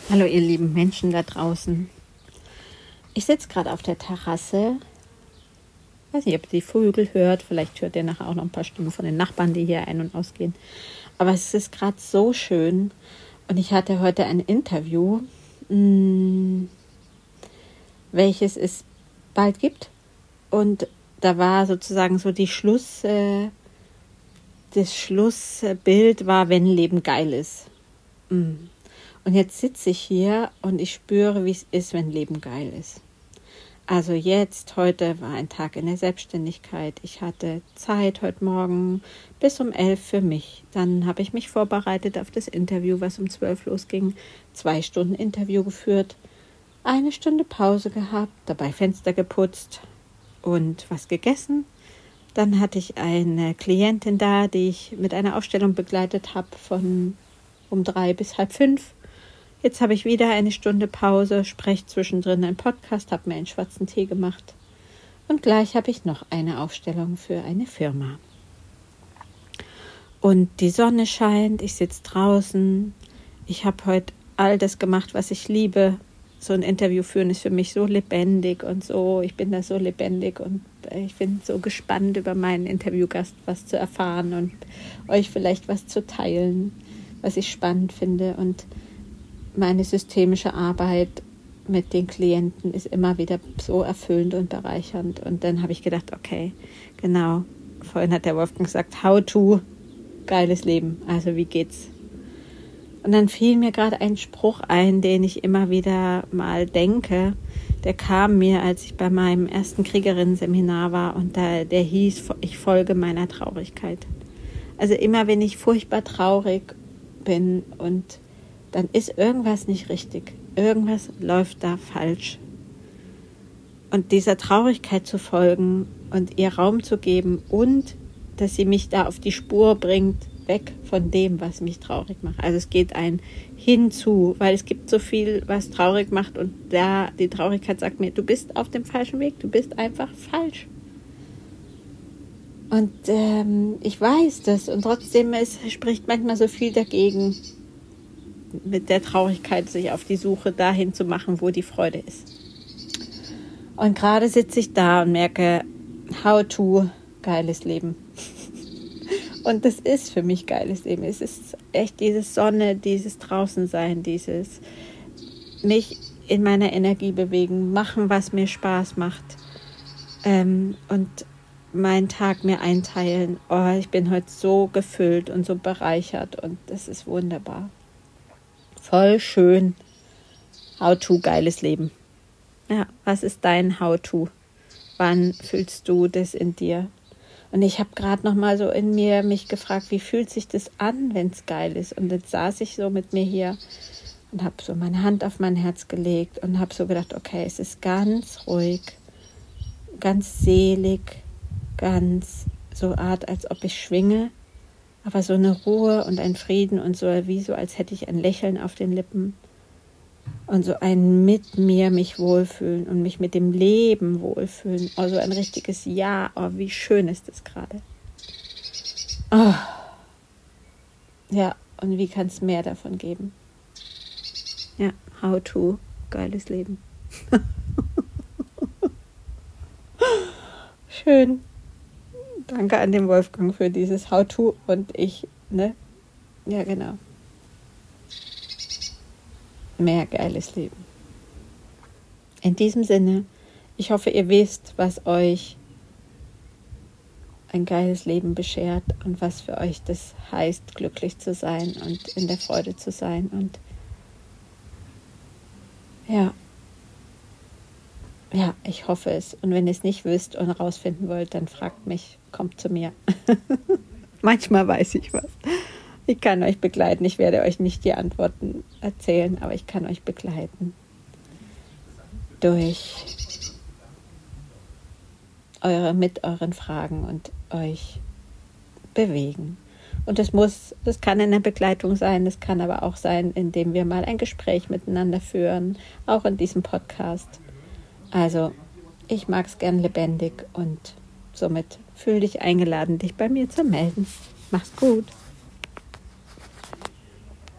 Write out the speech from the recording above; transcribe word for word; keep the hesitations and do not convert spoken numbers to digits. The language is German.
Hallo ihr lieben Menschen da draußen. Ich sitze gerade auf der Terrasse. Ich weiß nicht, ob ihr die Vögel hört. Vielleicht hört ihr nachher auch noch ein paar Stimmen von den Nachbarn, die hier ein- und ausgehen. Aber es ist gerade so schön. Und ich hatte heute ein Interview, mh, welches es bald gibt. Und da war sozusagen so die Schluss, äh, das Schlussbild war, wenn Leben geil ist. Mh. Und jetzt sitze ich hier und ich spüre, wie es ist, wenn Leben geil ist. Also jetzt, heute war ein Tag in der Selbstständigkeit. Ich hatte Zeit heute Morgen bis um elf für mich. Dann habe ich mich vorbereitet auf das Interview, was um zwölf losging. Zwei Stunden Interview geführt, eine Stunde Pause gehabt, dabei Fenster geputzt und was gegessen. Dann hatte ich eine Klientin da, die ich mit einer Aufstellung begleitet habe von um drei bis halb fünf. Jetzt habe ich wieder eine Stunde Pause, spreche zwischendrin einen Podcast, habe mir einen schwarzen Tee gemacht und gleich habe ich noch eine Aufstellung für eine Firma. Und die Sonne scheint, ich sitze draußen, ich habe heute all das gemacht, was ich liebe. So ein Interview führen ist für mich so lebendig und so, ich bin da so lebendig und ich bin so gespannt, über meinen Interviewgast was zu erfahren und euch vielleicht was zu teilen, was ich spannend finde. Und meine systemische Arbeit mit den Klienten ist immer wieder so erfüllend und bereichernd. Und dann habe ich gedacht, okay, genau, vorhin hat der Wolfgang gesagt, how to, geiles Leben, also wie geht's? Und dann fiel mir gerade ein Spruch ein, den ich immer wieder mal denke. Der kam mir, als ich bei meinem ersten Kriegerinnen-Seminar war und da, der hieß, ich folge meiner Traurigkeit. Also immer, wenn ich furchtbar traurig bin und dann ist irgendwas nicht richtig. Irgendwas läuft da falsch. Und dieser Traurigkeit zu folgen und ihr Raum zu geben und dass sie mich da auf die Spur bringt, weg von dem, was mich traurig macht. Also es geht ein hinzu, weil es gibt so viel, was traurig macht und da die Traurigkeit sagt mir, du bist auf dem falschen Weg, du bist einfach falsch. Und ähm, ich weiß das und trotzdem es spricht manchmal so viel dagegen, mit der Traurigkeit sich auf die Suche dahin zu machen, wo die Freude ist. Und gerade sitze ich da und merke, how to, geiles Leben. Und das ist für mich geiles Leben. Es ist echt dieses Sonne, dieses Draußensein, dieses mich in meiner Energie bewegen, machen, was mir Spaß macht ähm, und meinen Tag mir einteilen. Oh, ich bin heute so gefüllt und so bereichert und das ist wunderbar. Voll schön. How-to, geiles Leben. Ja, was ist dein How-to? Wann fühlst du das in dir? Und ich habe gerade noch mal so in mir mich gefragt, wie fühlt sich das an, wenn es geil ist? Und jetzt saß ich so mit mir hier und habe so meine Hand auf mein Herz gelegt und habe so gedacht, okay, es ist ganz ruhig, ganz selig, ganz so Art, als ob ich schwinge. Aber so eine Ruhe und ein Frieden und so wie so, als hätte ich ein Lächeln auf den Lippen und so ein mit mir mich wohlfühlen und mich mit dem Leben wohlfühlen. Also ein richtiges Ja, oh, wie schön ist das gerade. Oh. Ja, und wie kann es mehr davon geben? Ja, how to, geiles Leben. Schön. Danke an den Wolfgang für dieses How-to und ich, ne? Ja, genau. Mehr geiles Leben. In diesem Sinne, ich hoffe, ihr wisst, was euch ein geiles Leben beschert und was für euch das heißt, glücklich zu sein und in der Freude zu sein. Und ja, ja, ich hoffe es. Und wenn ihr es nicht wisst und herausfinden wollt, dann fragt mich, kommt zu mir. Manchmal weiß ich was. Ich kann euch begleiten. Ich werde euch nicht die Antworten erzählen, aber ich kann euch begleiten durch eure, mit euren Fragen und euch bewegen. Und das muss, das kann in der Begleitung sein, das kann aber auch sein, indem wir mal ein Gespräch miteinander führen, auch in diesem Podcast. Also, ich mag es gern lebendig und somit fühl dich eingeladen, dich bei mir zu melden. Mach's gut.